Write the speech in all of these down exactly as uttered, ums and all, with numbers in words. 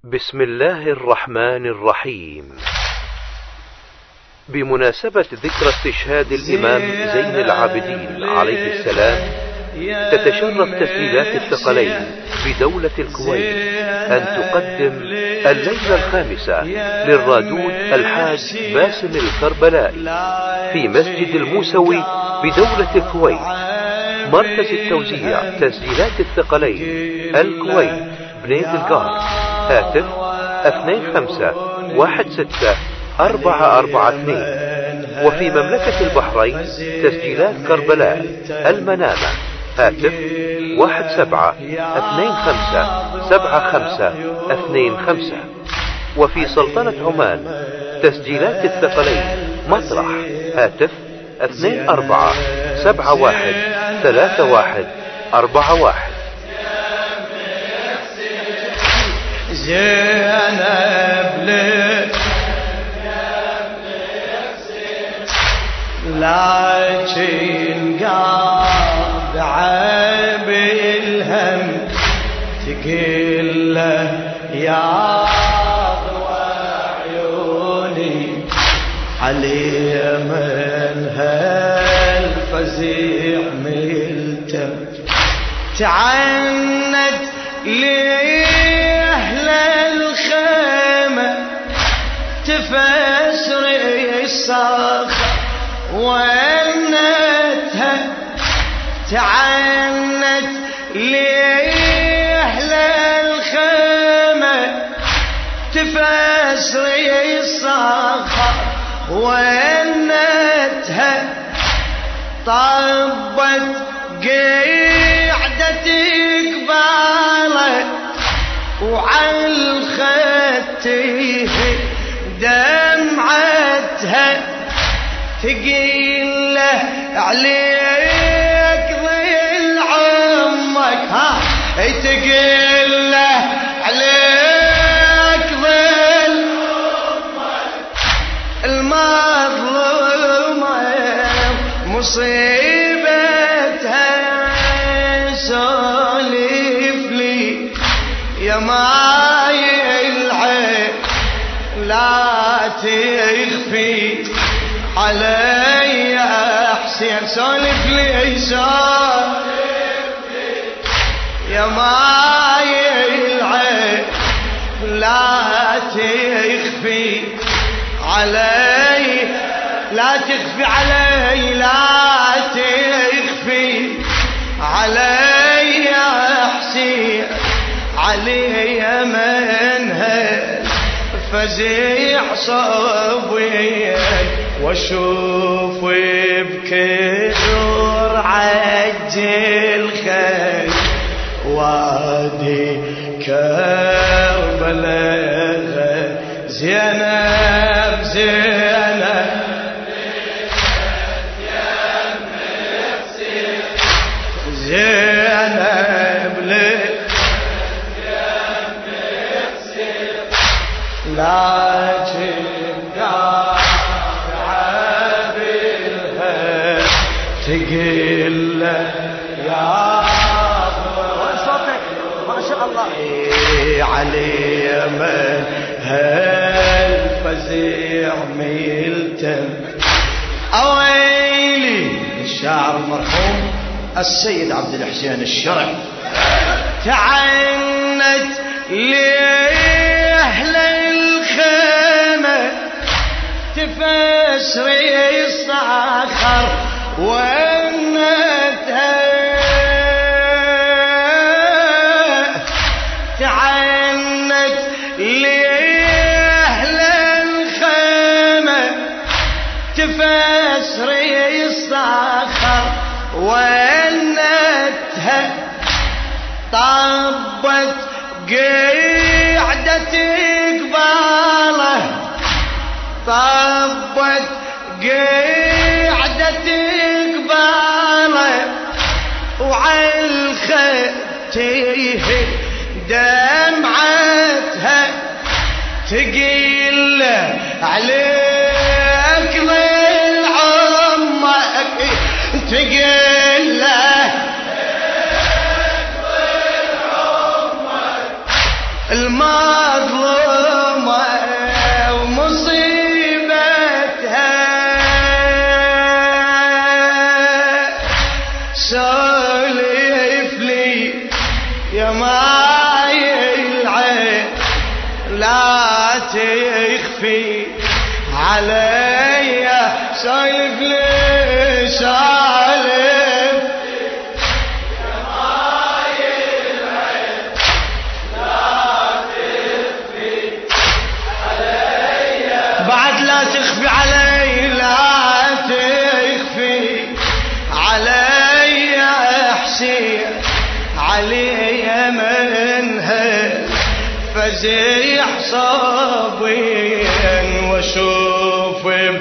بسم الله الرحمن الرحيم. بمناسبة ذكرى استشهاد الإمام زين العابدين عليه السلام، تتشرف تسجيلات الثقلين بدولة الكويت أن تقدم الليلة الخامسة للرادود الحاج باسم الكربلائي في مسجد الموسوي بدولة الكويت. مركز التوزيع تسجيلات الثقلين الكويت بنيد القار. هاتف اثنين خمسة واحد ستة أربعة أربعة اثنين. وفي مملكة البحرين تسجيلات كربلاء المنامة. هاتف واحد سبعة اثنين خمسة سبعة خمسة اثنين خمسة. وفي سلطنة عمان تسجيلات الثقلين مطرح. هاتف اثنين أربعة سبعة واحد ثلاثة واحد أربعة واحد. زينب لك لكن قاطعة بالهم، تقول له يا ضوى عيوني علي من هالفزيع ملتم، تعنت لي أهل الخيمة تفسر الصخر وأنتها، تعنت لي أهل الخيمة تفسر الصخر وأنتها، طبت قعدتك بالك وعالخته دمعتها، تقيل له عليك ظل عمك، ها تقيل له عليك ظل عمك المظلومة مصيبتها، سولف لي يا ماي العين لا تخفي علي حسين، سولف لي سولف لي يا ماي العين لا تخفي علي، لا تخفي علي لا تخفي علي يا حسين، علي منها فزيع صبي، واشوف بكثر عجل خير وادي كربلاء. زينب زينب زينب لك لكن قاطعة بالهم، تقل له يا وين صوتك ما شاء الله علي من هالفزيع ملتم. أويلي الشاعر المرحوم السيد عبد الحسين الشرع، تعنت لأهل الخيمة تفسري الصخر وأنتها، تعنت لأهل الخيمة تفسري الصخر وأنتها، طبت قعدتك باله، طبت قعدتك باله وعالخته دمعتها، تقيل له عليك ظل عمك، تقيل له المظلومة ومصيبتها سولف لي يا ماي العين لا تخفي علي سولف لي سولف يا ماي العين لا تخفي علي بعد لا تخفي علي لا تخفي علي حسين علي منها فزيح صابين واشوف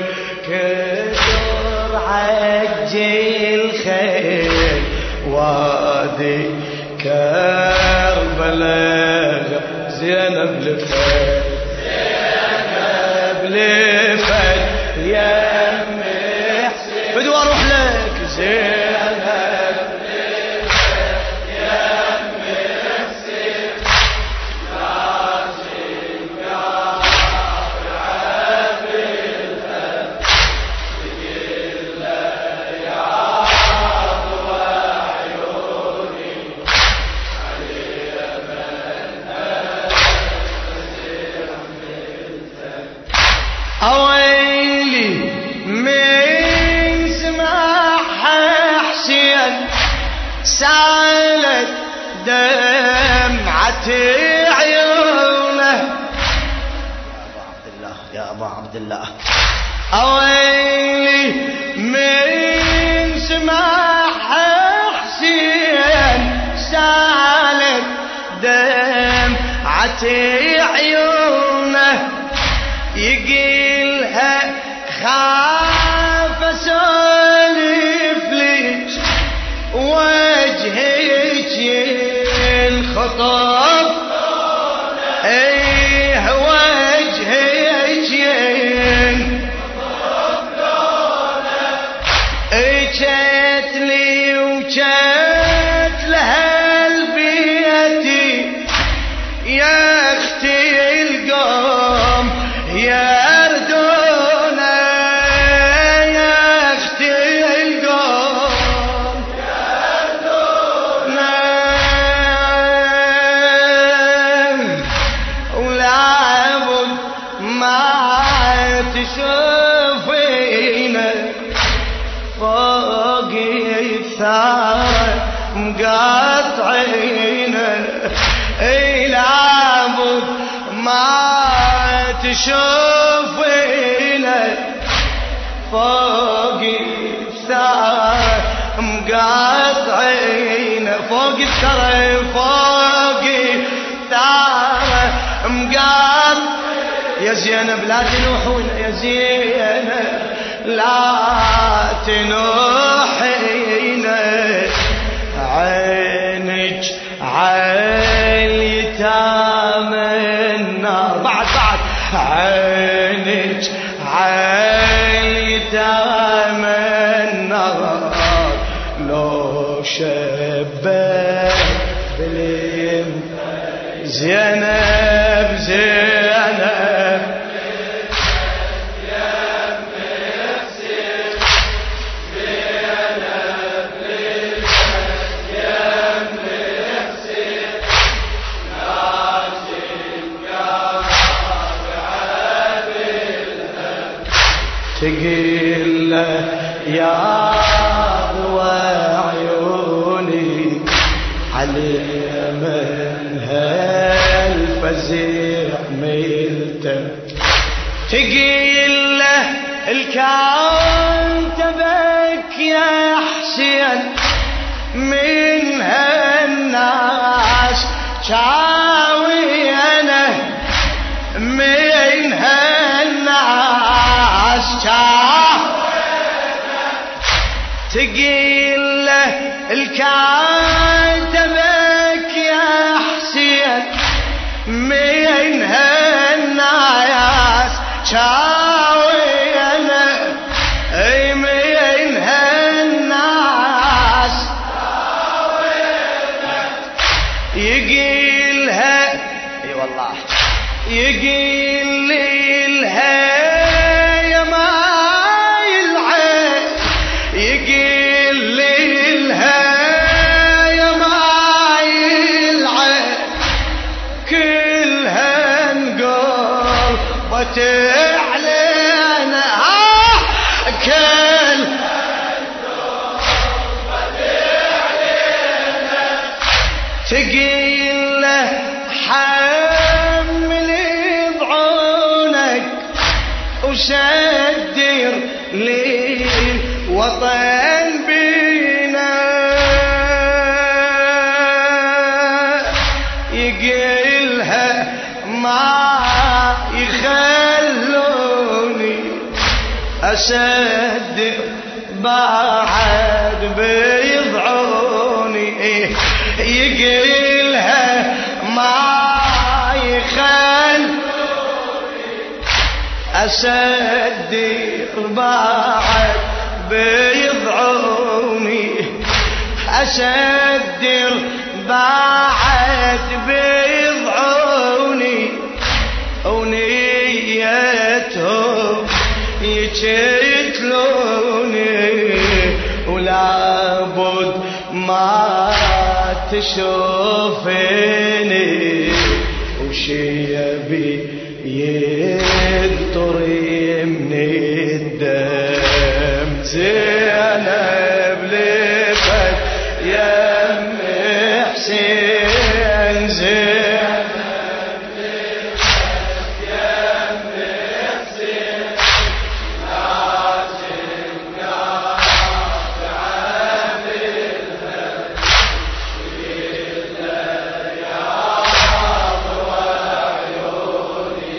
بكثر عجل خير وادي كربلاء زينب لفت زينب لفت يا امي بدو اروح لك زينب أويلي من سمعها حسين سالت دمعة عيونه يا أبا عبد الله أويلي من سمعها حسين سالت دمعة عيونه يقيلها خاف اسولف لك وجهك الخطب ايه وجهك اجت لي وجت لها البيتي يا اختي القوم يا أردونا يا اختي القوم يا أردونا ولابد ما تشوفينا فوق الثار مقاطعينا اي لابد ما تشوفينا فوق الثار مقاطعينا فوق الثار فوق الثار مقاطع يا زينب لا تنوحون يا زينب لا تنوحينا عينك عاليتام النار بعد بعد عينك عاليتام النار لو شبه بليم زينب زينب تقول له يا ضوى عيوني علي من هالفزيع ميلته تقول له الكون تبك يا حسين من هالناس شاوي انا من هالناس تقيل له الكاتبك يا حسين من هالناس شاوي انا اي من هالناس يقيلها والله. يقيل لي الهي ماي العين، يقيل لي الهي ماي العين، كلها نقول وتعلن كل تقيل له حمل بعونك وشدر لي وطن بينا، يقيلها ما يخلوني أصدق بعد بيضعوني، يقيلها ما يخلوني أصدق بعد بيضعوني، أصدق بعد بيضعوني، ونيتهم يجتلوني ولابد ما تشوفيني وشيبي ينطر من الدم، زينب لفت يم حسين، زينب لفت يم حسين، لازم قاطع بالها إلا يا وعيوني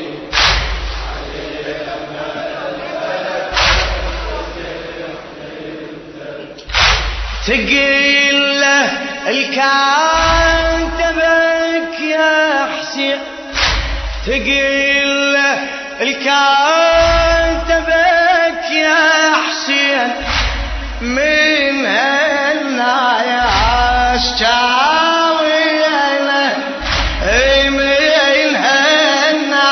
تقيل له الكان تبك يا حسين، تقيل له الكان تبك يا حسين، من هالنا يا اشجاوي له اي من هالنا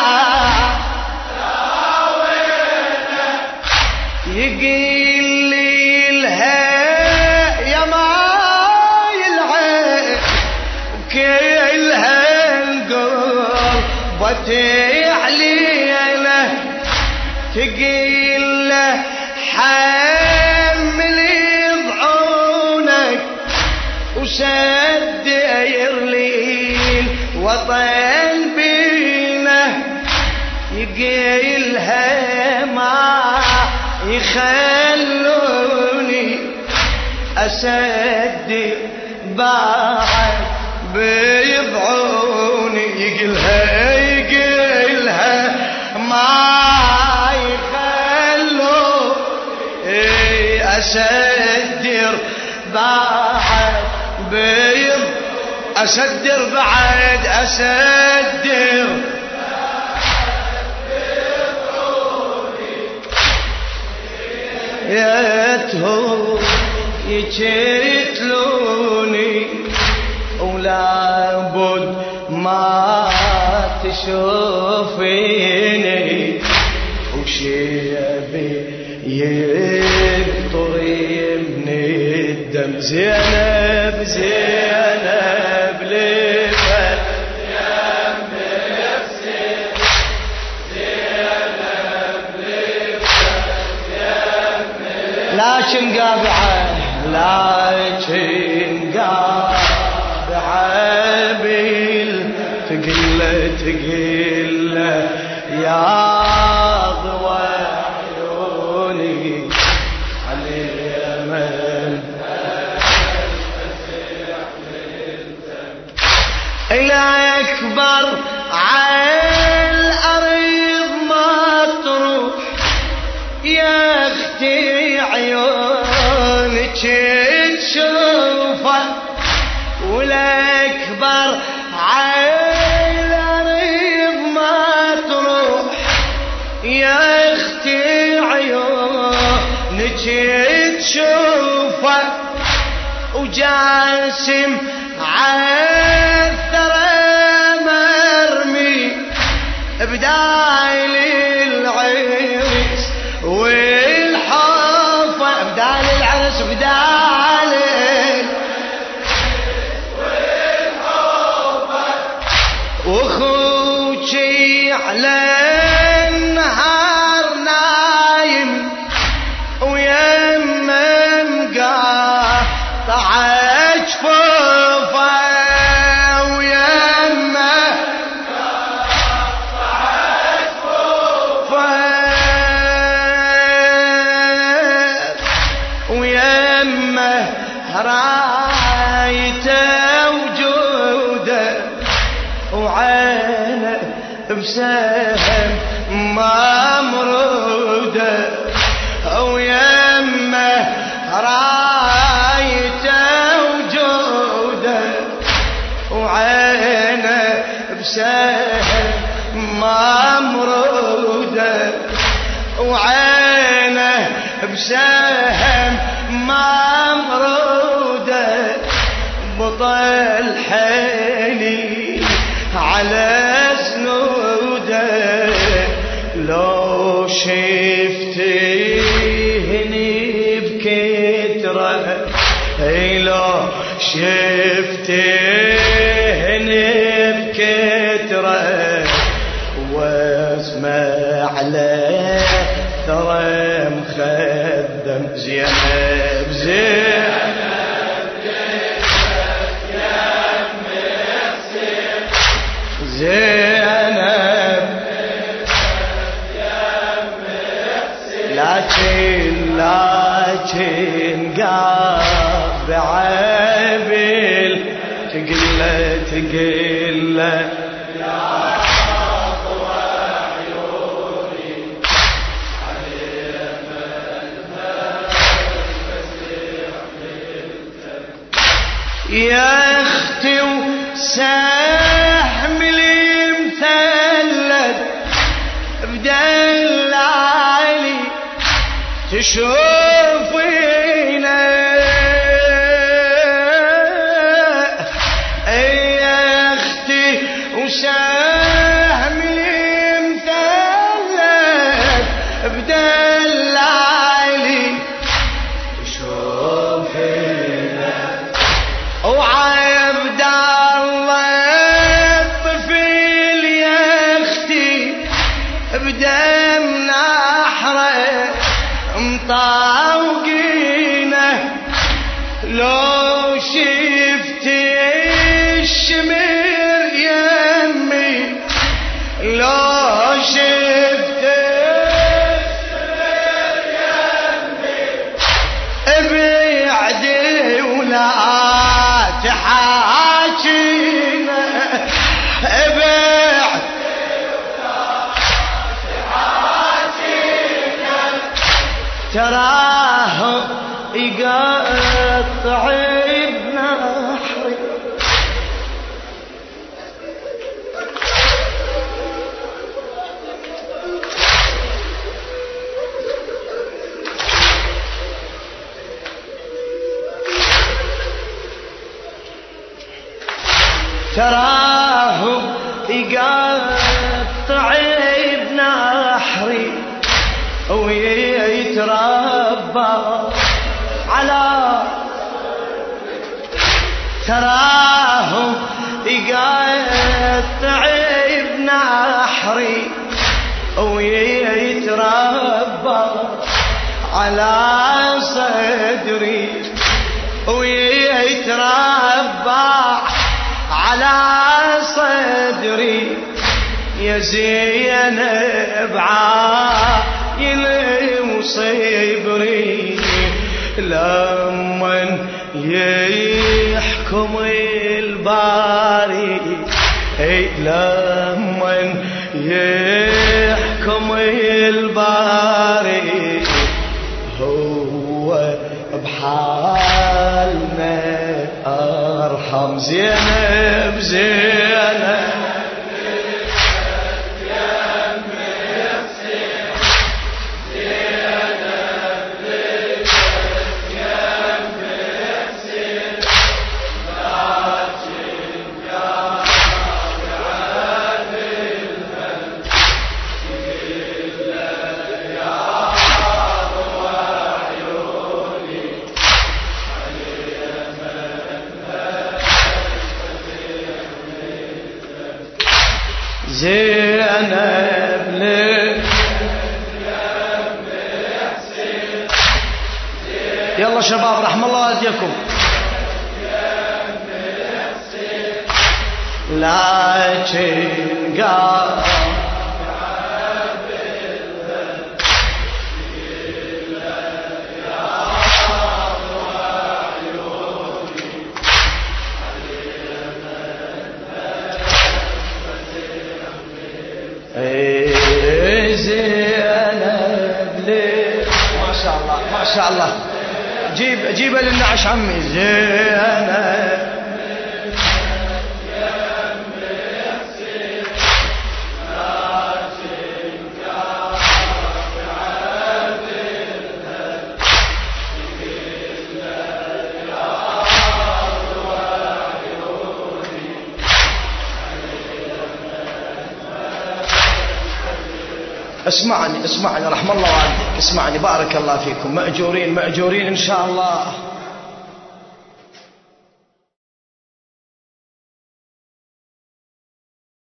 يقيل لي الهي يا ماي العين، كلها نقول وتعلي له، تقيل له حملي بعونك وسدير لي وطن بينا، يقيلها ما يخلوني أصدق بعد بيضعوني، يقلها يقلها ما يخلوني أصدق بعد بيض أصدق بعد أصدق ياتهم يجتلوني ولابد ما تشوفيني وشيبي ينطري من الدم، زينب زينب لفت يم حسين، زينب لفت يم لكن قابعه لكن قابعه بيل تقله تقله يا ضوى عيوني على اليمن، الأكبر على الأرض مطروح، يا أختي عيونك تشوفه، والأكبر على الأرض مطروح، يا أختي عيونك تشوفه، وجاسم عالثرى مرمي بدال العرس والحفة بدال العرس بدال والحفة وخوشي على النهار نايم ويما مقاطع جفوفه ويما مقاطع جفوفه ويما رايته وجوده وعينه بسهم ممروده ويمه رايته وجوده وعينه بسهم ممروده وعينه بسهم ممروده بطل حيلي على سنوده لو شفتيني بكتره لو شفتيني بكتره واسمع له ترى مخدم زينب زينب زينب لكن لكن قاب بعبل تقله تقله يا أضوى عيوني يا اختي وسهم المثلث بدل علي تشوفينا يا اختي وسهم المثلث بدل علي تشوفينا وعبد الله الطفل يا اختي بدم نحره مطاوقينه لو شفتي الشمر يمي لو شفتي الشمر يمي ابعدي ولا تحاكينا ابعد تراه يقطع بنحري تراه يقطع بنحري ويتربى على تراه يقطع بنحري ويتربى على صدري ويتربى على صدري يا زينب عايل وصبري لمن يحكم الباري لمن يحكم الباري هو بحالنا ارحم زينب زينب زينب لي يلا شباب رحم الله والديكم لكن قال زينب لي ما شاء الله ما شاء الله جيب جيب للنعش عمي زينب اسمعني اسمعني رحم الله والديك اسمعني بارك الله فيكم مأجورين مأجورين إن شاء الله.